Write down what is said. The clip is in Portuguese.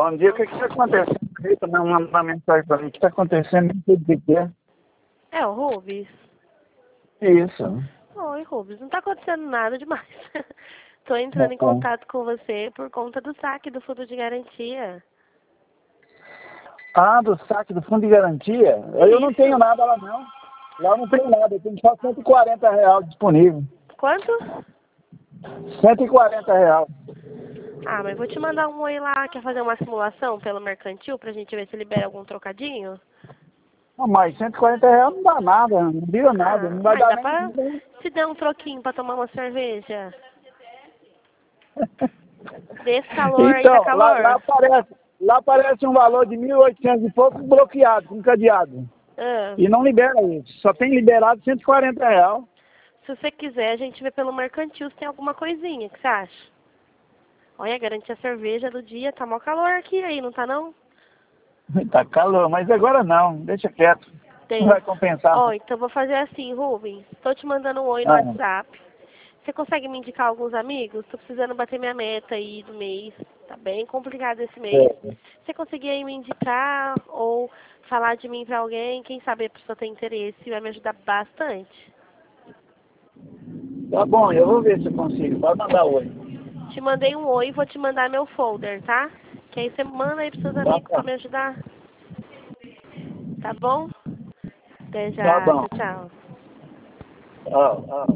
Bom dia, o que está acontecendo? Aí também manda uma mensagem para mim. O que está acontecendo? Não sei o que é. É o Rubens? Isso. Oi, Rubens. Não tá acontecendo nada demais. Tô entrando em Bom. contato com você por conta do saque do fundo de garantia. Ah, do saque do fundo de garantia? Eu não tenho nada lá não. Lá eu não tenho nada, eu tenho só R$ 140 disponível. Quanto? R$ 140. Ah, mas vou te mandar um oi lá. Quer fazer uma simulação pelo mercantil pra gente ver se libera algum trocadinho? Não, mas R$ 140 não dá nada, não vira nada, não vai Mas dar dá nem... pra te dar um troquinho pra tomar uma cerveja. Desse calor aí, tá Então, lá, calor? lá aparece um valor de 1.800 e pouco bloqueado, com cadeado. Ah, E não libera isso, só tem liberado R$ 140. se você quiser, a gente vê pelo mercantil se tem alguma coisinha. O que você acha? Olha, garantir a cerveja do dia. Tá mó calor aqui aí, não tá não? Tá calor, mas agora não, deixa quieto. Não Tem. vai compensar. Ó, então vou fazer assim, Rubens. Tô te mandando um oi no Ah, WhatsApp. Você consegue me indicar alguns amigos? Tô precisando bater minha meta aí do mês. Tá bem complicado esse mês. é. Você conseguir aí me indicar ou falar de mim pra alguém? Quem sabe a pessoa tem interesse vai me ajudar bastante. Tá bom, eu vou ver se eu consigo. Pode mandar oi. Te mandei um oi e vou te mandar meu folder, tá? Que aí você manda aí pros seus Tá amigos pra bom. me ajudar. Tá bom? Até Tá já. bom. Tchau, tchau. Ó, ó.